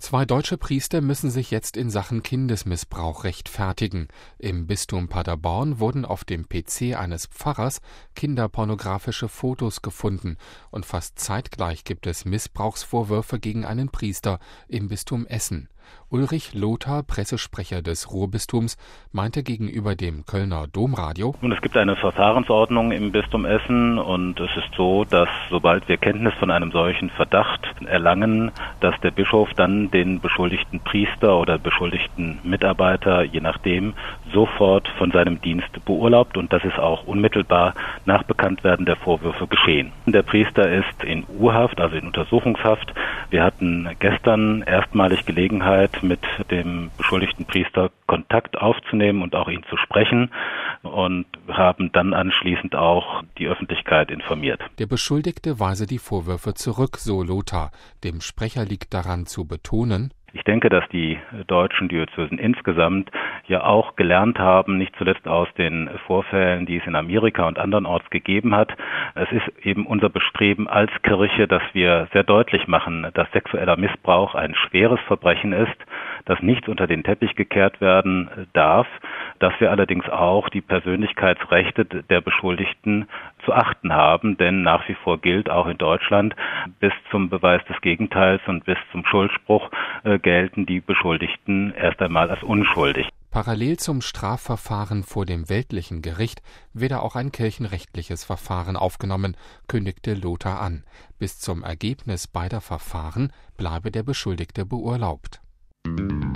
2 deutsche Priester müssen sich jetzt in Sachen Kindesmissbrauch rechtfertigen. Im Bistum Paderborn wurden auf dem PC eines Pfarrers kinderpornografische Fotos gefunden und fast zeitgleich gibt es Missbrauchsvorwürfe gegen einen Priester im Bistum Essen. Ulrich Lothar, Pressesprecher des Ruhrbistums, meinte gegenüber dem Kölner Domradio: Nun, es gibt eine Verfahrensordnung im Bistum Essen und es ist so, dass sobald wir Kenntnis von einem solchen Verdacht erlangen, dass der Bischof dann den beschuldigten Priester oder beschuldigten Mitarbeiter, je nachdem, sofort von seinem Dienst beurlaubt, und das ist auch unmittelbar nach Bekanntwerden der Vorwürfe geschehen. Der Priester ist in U-Haft, also in Untersuchungshaft. Wir hatten gestern erstmalig Gelegenheit, mit dem beschuldigten Priester Kontakt aufzunehmen und auch ihn zu sprechen, und haben dann anschließend auch die Öffentlichkeit informiert. Der Beschuldigte weise die Vorwürfe zurück, so Lothar. Dem Sprecher liegt daran zu betonen: Ich denke, dass die deutschen Diözesen insgesamt ja auch gelernt haben, nicht zuletzt aus den Vorfällen, die es in Amerika und andernorts gegeben hat. Es ist eben unser Bestreben als Kirche, dass wir sehr deutlich machen, dass sexueller Missbrauch ein schweres Verbrechen ist, dass nichts unter den Teppich gekehrt werden darf, dass wir allerdings auch die Persönlichkeitsrechte der Beschuldigten zu achten haben, denn nach wie vor gilt auch in Deutschland, bis zum Beweis des Gegenteils und bis zum Schuldspruch gelten die Beschuldigten erst einmal als unschuldig. Parallel zum Strafverfahren vor dem weltlichen Gericht werde auch ein kirchenrechtliches Verfahren aufgenommen, kündigte Lothar an. Bis zum Ergebnis beider Verfahren bleibe der Beschuldigte beurlaubt.